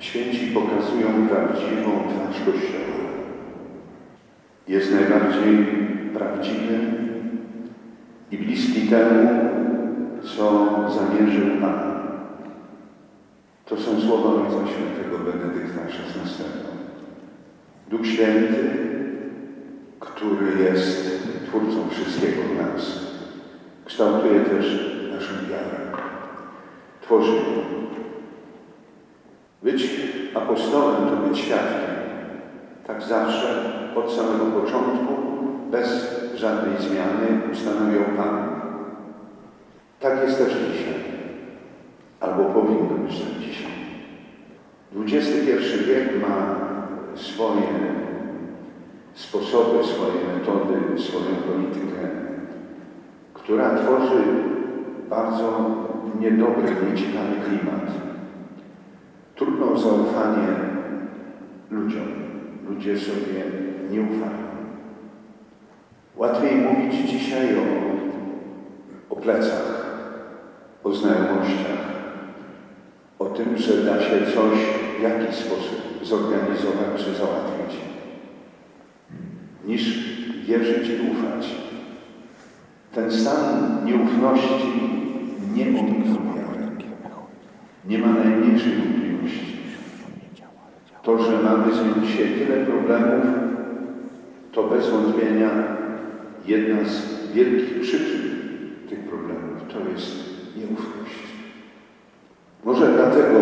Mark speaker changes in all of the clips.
Speaker 1: Święci pokazują prawdziwą twarz Kościoła. Jest najbardziej prawdziwy i bliski temu, co zamierzył Pan. To są słowa Ojca Świętego Benedykta XVI. Duch Święty, który jest Twórcą wszystkiego w nas, kształtuje też naszą wiarę. Tworzy ją. Być apostołem to być świadkiem. Tak zawsze, od samego początku, bez żadnej zmiany ustanawiał Pan. Tak jest też dzisiaj. Albo powinno być tak dzisiaj. XXI wiek ma swoje sposoby, swoje metody, swoją politykę, która tworzy bardzo niedobry, nieciekawy klimat. Trudno o zaufanie ludziom. Ludzie sobie nie ufają. Łatwiej mówić dzisiaj o plecach, o znajomościach, o tym, że da się coś w jakiś sposób zorganizować czy załatwić, niż wierzyć i ufać. Ten stan nieufności nie omija. Nie ma najmniejszej wątpliwości. To, że mamy z nim dzisiaj tyle problemów, to bez wątpienia jedna z wielkich przyczyn tych problemów to jest nieufność. Może dlatego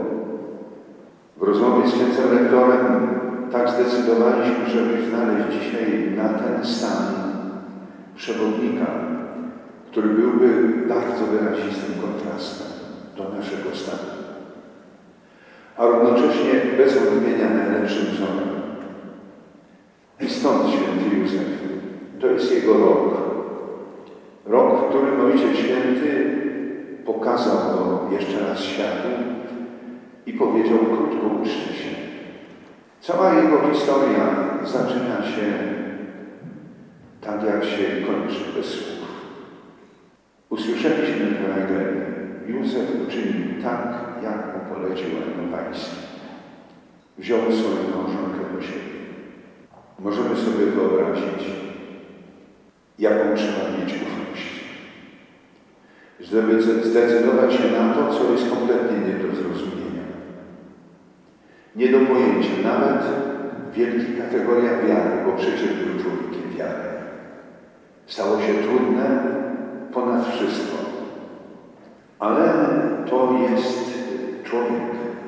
Speaker 1: w rozmowie z księdzem rektorem tak zdecydowaliśmy, żeby znaleźć dzisiaj na ten stan przewodnika, który byłby bardzo wyrazistym kontrastem do naszego stanu, a równocześnie bez wątpienia najlepszym wzorem. I stąd święty Józef. To jest jego rok. Rok, w którym Ojciec Święty pokazał go jeszcze raz światu i powiedział: krótko uczcie się. Cała jego historia zaczyna się tak, jak się kończy, bez słów. Usłyszeliśmy w Ewangelii: Józef uczynił tak, jak mu polecił Anioł Pański. Wziął swoją małżonkę do siebie. Możemy sobie wyobrazić, jaką trzeba mieć ufność. Żeby zdecydować się na to, co jest kompletnie nie do zrozumienia. Nie do pojęcia. Nawet w wielkich kategoriach wiary, bo przecież był człowiekiem wiary. Stało się trudne ponad wszystko. Ale to jest człowiek,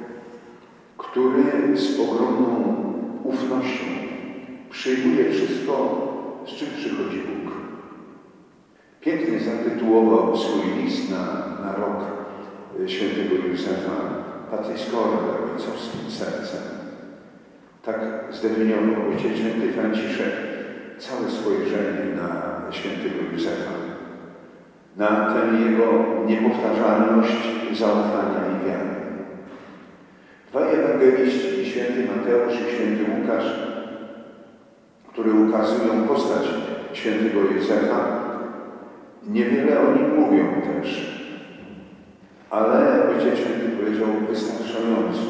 Speaker 1: który z ogromną ufnością przyjmuje wszystko, z czym przychodzi Bóg. Pięknie zatytułował swój list na rok świętego Józefa Patris Corde, ojcowskim sercem. Tak zdefiniował Ojciec Święty Franciszek całe spojrzenie na świętego Józefa, na tę jego niepowtarzalność zaufania i wiary. Dwaj ewangeliści, święty Mateusz i święty Łukasz, które ukazują postać świętego Józefa, niewiele o nim mówią też, ale Ojciec Święty powiedział wystarczająco,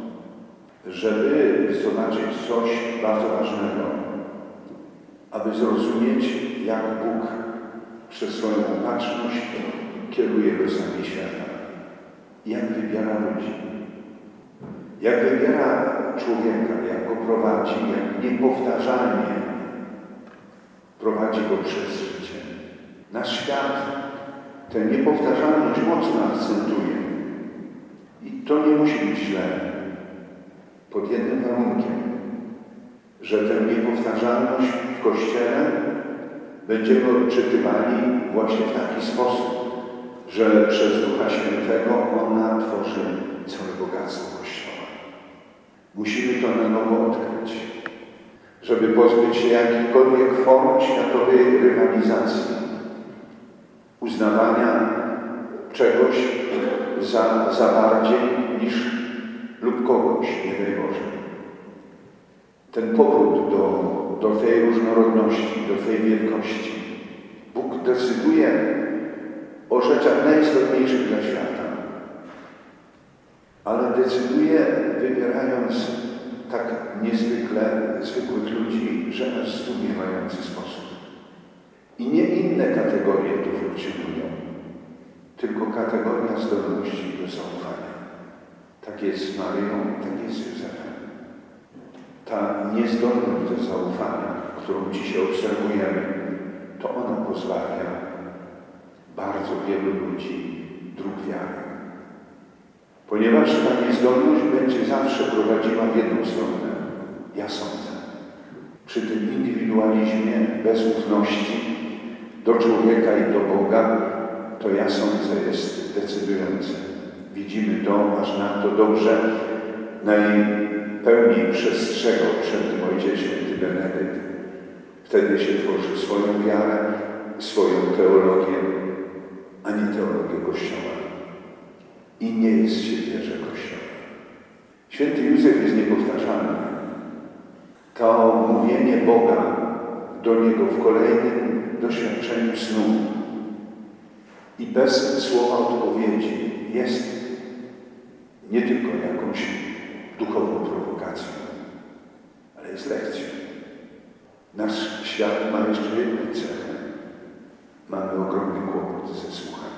Speaker 1: żeby zobaczyć coś bardzo ważnego, aby zrozumieć, jak Bóg przez swoją opatrzność kieruje losami świata. Jak wybiera ludzi. Jak wybiera człowieka, jak go prowadzi, jak niepowtarzalnie prowadzi go przez życie. Nasz świat tę niepowtarzalność mocno akcentuje. I to nie musi być źle. Pod jednym warunkiem, że tę niepowtarzalność w Kościele będziemy odczytywali właśnie w taki sposób, że przez Ducha Świętego ona tworzy całe bogactwo Kościoła. Musimy to na nowo odkryć, żeby pozbyć się jakichkolwiek form światowej rywalizacji, uznawania czegoś za bardziej niż lub kogoś, nie daj Boże. Ten powrót do tej różnorodności, do tej wielkości. Bóg decyduje o rzeczach najistotniejszych dla świata. ale decyduje, wybierając tak niezwykle zwykłych ludzi, że aż zdumiewający sposób. I nie inne kategorie tu funkcjonują, tylko kategoria zdolności do zaufania. Tak jest z Maryją, tak jest z Józefem. Ta niezdolność do zaufania, którą dzisiaj obserwujemy, to ona pozbawia bardzo wielu ludzi dróg wiary. Ponieważ ta niezdolność będzie zawsze prowadziła w jedną stronę, ja sądzę. Przy tym indywidualizmie, bez ufności do człowieka i do Boga, to ja sądzę jest decydujące. Widzimy to, aż nam to dobrze najpełniej przestrzegał przed tym Ojciec Święty Benedykt. Wtedy się tworzy swoją wiarę, swoją teologię, a nie teologię Kościoła. I nie jest się wierze Kościoła. Święty Józef jest niepowtarzalny. To mówienie Boga do niego w kolejnym doświadczeniu snu i bez słowa odpowiedzi jest nie tylko jakąś duchową prowokacją, ale jest lekcją. Nasz świat ma jeszcze jedną cechę. Mamy ogromny kłopot ze słuchaniem.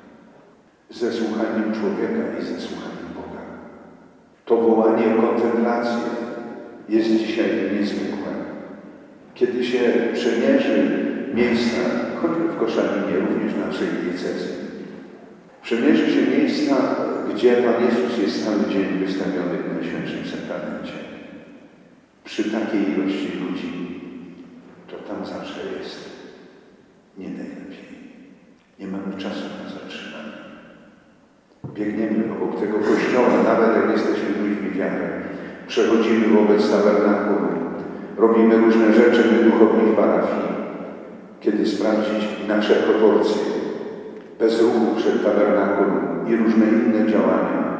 Speaker 1: Ze słuchaniem człowieka i ze słuchaniem Boga. To wołanie o kontemplację jest dzisiaj niezwykłe. Kiedy się przemierzy miejsca, choćby w Koszalinie, również naszej diecezji, przemierzy się miejsca, gdzie Pan Jezus jest cały dzień wystawiony w Najświętszym Sakramencie. Przy takiej ilości ludzi, to tam zawsze jest nie najlepiej. Nie mamy czasu na zatrzymanie. Biegniemy obok tego kościoła, nawet jak jesteśmy ludźmi wiary. Przechodzimy wobec tabernakulum. Robimy różne rzeczy my duchowni w parafii. Kiedy sprawdzić nasze proporcje, bez ruchu przed tabernakulum i różne inne działania,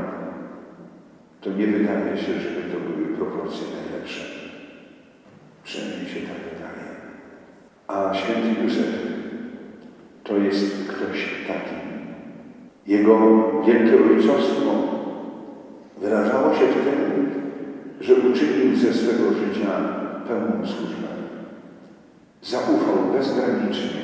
Speaker 1: to nie wydaje się, żeby to były proporcje najlepsze. Przynajmniej się tak wydaje. A święty Józef to jest ktoś taki. Jego wielkie ojcostwo wyrażało się w tym, że uczynił ze swego życia pełną służbę. Zaufał bezgranicznie.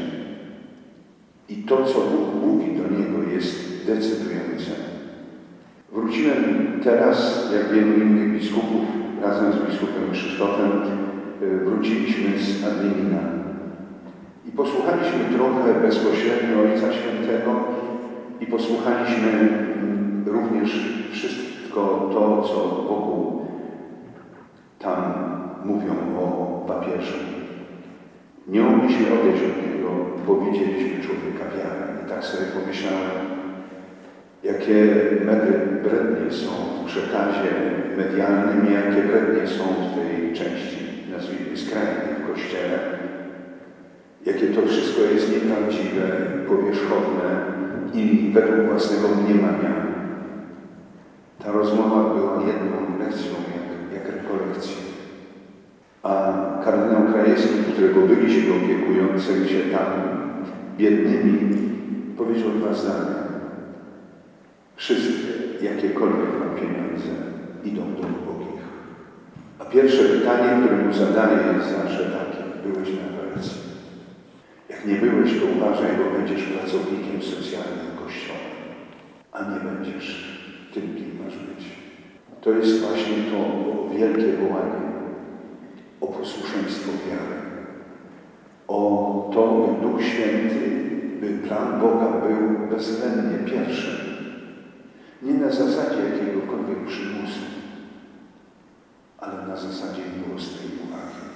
Speaker 1: I to, co Bóg mówi do niego, jest decydujące. Wróciłem teraz, jak wielu innych biskupów, razem z biskupem Krzysztofem, wróciliśmy z Adlimina. I posłuchaliśmy trochę bezpośrednio Ojca Świętego i posłuchaliśmy również wszystko to, co wokół tam mówią o papieżu. Nie mogliśmy odejść od niego, bo widzieliśmy człowieka wiary. I tak sobie pomyślałem, jakie brednie są w przekazie medialnym i jakie brednie są w tej części, nazwijmy skrajnej w Kościele. Jakie to wszystko jest nieprawdziwe, powierzchowne i według własnego mniemania. Ta rozmowa była jedną lekcją, jak rekolekcją. A kardynał Krajewski, którego byliśmy opiekujący się tam biednymi, powiedział 2 zdania. Wszystkie, jakiekolwiek ma pieniądze, idą do ubogich. A pierwsze pytanie, które mu zadaję, jest zawsze takie. Byłeś na operacji? Jak nie byłeś, to uważaj, bo będziesz pracownikiem socjalnym Kościoła, a nie będziesz tym, kim masz być. To jest właśnie to wielkie wołanie o posłuszeństwo wiary, o to, by Duch Święty, by plan Boga był bezwzględnie pierwszym. Nie na zasadzie jakiegokolwiek przymusu, ale na zasadzie miłosnej uwagi.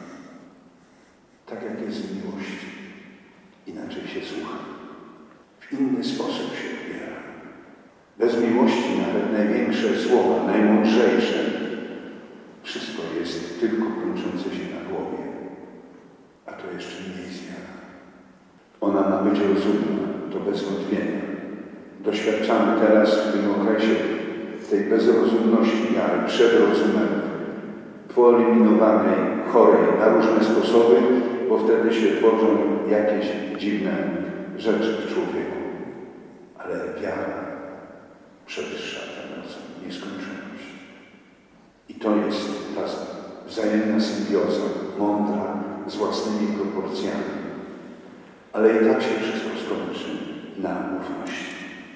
Speaker 1: Tak jak jest w miłości. Inaczej się słucha. W inny sposób się odbiera. Bez miłości nawet największe słowa, najmądrzejsze, wszystko jest tylko kończące się na głowie. A to jeszcze nie jest wiara. Ona ma być rozumna, to bez wątpienia. Doświadczamy teraz w tym okresie tej bezrozumności wiary, przed rozumem, wyeliminowanej, chorej na różne sposoby, bo wtedy się tworzą jakieś dziwne rzeczy w człowieku. Ale wiara przewyższa ten rozum. nieskończoność. I to jest ta wzajemna symbioza, mądra, z własnymi proporcjami. Ale i tak się wszystko skończy na ufności.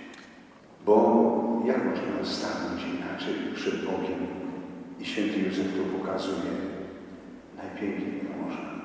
Speaker 1: Bo jak można stanąć inaczej przed Bogiem? I święty Józef to pokazuje najpiękniej, jak można.